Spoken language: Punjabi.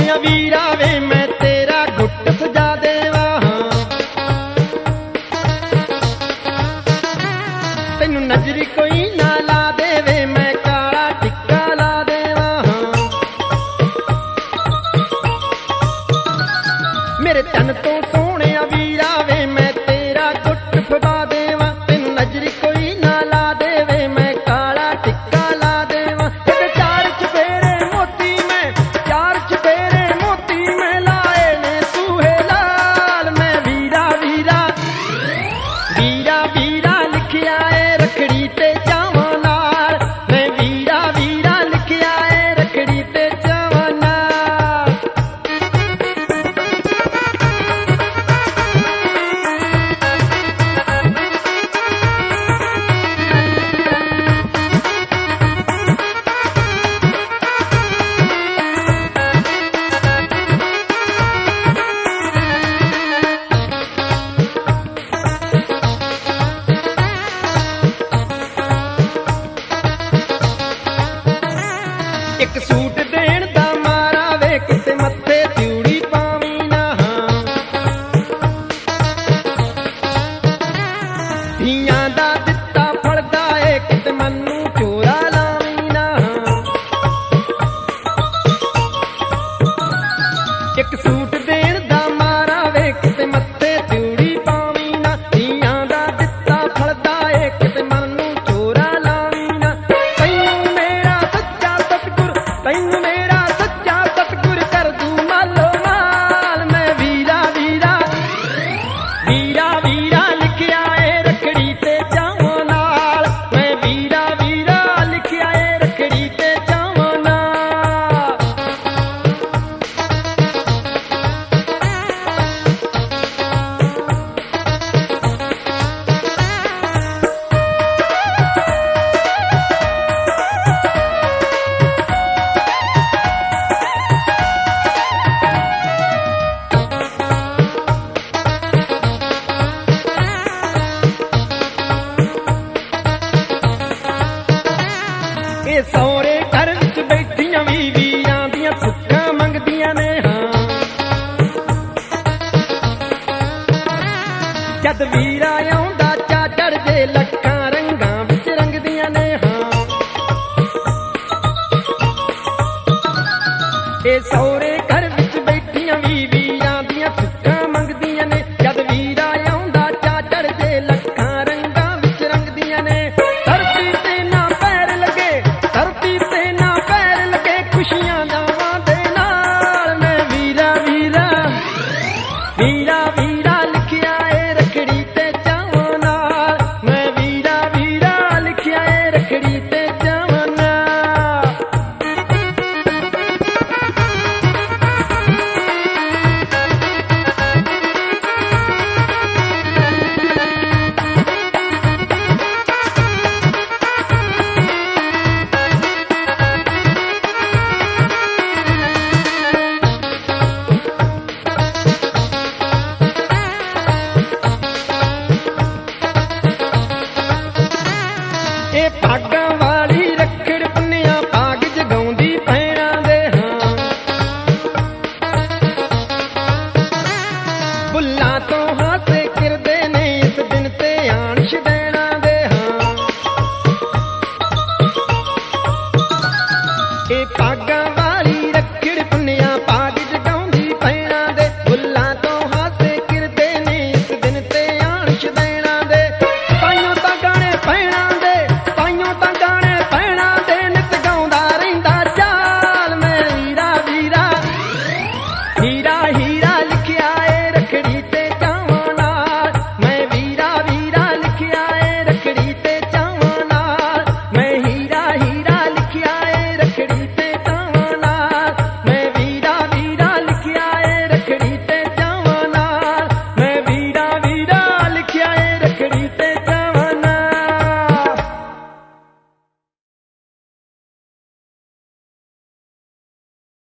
ਸੋਹਣਿਆ ਵੀਰਾ ਵੇ ਮੈਂ ਤੇਰਾ ਗੁੱਟ ਸਜਾ ਦੇਵਾਂ, ਤੈਨੂੰ ਨਜ਼ਰੀ ਕੋਈ ਨਾ ਲਾ ਦੇਵੇ ਮੈਂ ਕਾਲਾ ਟਿੱਕਾ ਲਾ ਦੇਵਾਂ। ਮੇਰੇ ਤਨ ਤੋਂ ਸੋਹਣਿਆ ਵੀਰਾ ਵੇ ਮੈਂ ਤੇਰਾ ਗੁੱਟ ਫੜਾ ਦੇਵਾਂ, ਤੈਨੂੰ ਨਜ਼ਰੀ ਕੋਈ ਨਾ ਲਾ ਦੇਵੇ ਮੈਂ ਕਾਲਾ ਟਿੱਕਾ ਲਾ ਦੇਵਾਂ। ਇਹਦੇ ਚਾਰ ਚੁਫੇਰੇ ਮੋਤੀ ਮੈਂ ਲਾਏ ਨੇ ਸੂਹੇ ਲਾਲ, ਮੈਂ ਵੀਰਾ ਵੀਰਾ ਵੀਰਾ ਵੀਰਾ ਲਿਖਿਆ ਏ ਰੱਖੜੀ ਤੇ ਜਾਵਾਂ ਨਾਲ, ਮੈਂ ਵੀਰਾ ਵੀਰਾ ਲਿਖਿਆ ਏ ਰੱਖੜੀ ਤੇ ਜਾਵਾਂ ਨਾਲ। ਇੱਕ ਸੂਟ ਦੇਣ ਦਾ ਮਾਰਾ ਵੇ ਕਿਤੇ ਮੱਥੇ ਤਿਉੜੀ ਪਾਵੀਂ ਨਾ, ਧੀਆਂ ਦਾ ਦਿੱਤਾ ਫੜਦਾ ਏ ਕਿਤੇ ਮੈਨੂੰ ਚੋਰਾ ਲਾਵੀਂ ਨਾ। ਇੱਕ ਸੂਟ ਦੇਣ ਦਾ ਮਾਰਾ ਵੇ ਕਿਤੇ ਮੱਥੇ ਤਿਉੜੀ ਪਾਵੀਂ ਨਾ, ਧੀਆਂ ਦਾ ਦਿੱਤਾ ਫੜਦਾ ਏ ਕਿਤੇ ਮੈਨੂੰ ਚੋਰਾ ਲਾਵੀਂ ਨਾ। ਤੈਨੂੰ ਮੇਰਾ ਸੱਚਾ ਸਤਿਗੁਰ ਕਰ ਦੂੰ ਮਾਲੋ ਮਾਲ, ਮੈਂ ਵੀਰਾ ਵੀਰਾ ਵੀਰਾ ਵੀਰਾ ਲਿਖਿਆ ਏ ਰੱਖੜੀ ਤੇ ਜਾਵਾਂ ਨਾਲ, ਮੈਂ ਵੀਰਾ ਵੀਰਾ ਲਿਖਿਆ ਏ ਰੱਖੜੀ ਤੇ ਜਾਵਾਂ ਨਾਲ। ਇਹ ਸਹੁਰੇ ਘਰ ਵਿੱਚ ਬੈਠੀਆਂ ਵੀ ਵੀਰਾਂ ਦੀਆਂ ਸੁੱਖਾਂ ਮੰਗਦੀਆਂ ਨੇ ਹਾਂ, ਜਦ ਵੀਰਾ ਆਉਂਦਾ ਚਾ ਚੜ੍ਹਦੇ ਲੱਖਾਂ ਰੰਗਾਂ ਵਿੱਚ ਰੰਗਦੀਆਂ ਨੇ ਹਾਂ। ਇਹ ਸਹੁਰੇ ਘਰ ਵਿੱਚ ਬੈਠੀਆਂ ਵੀ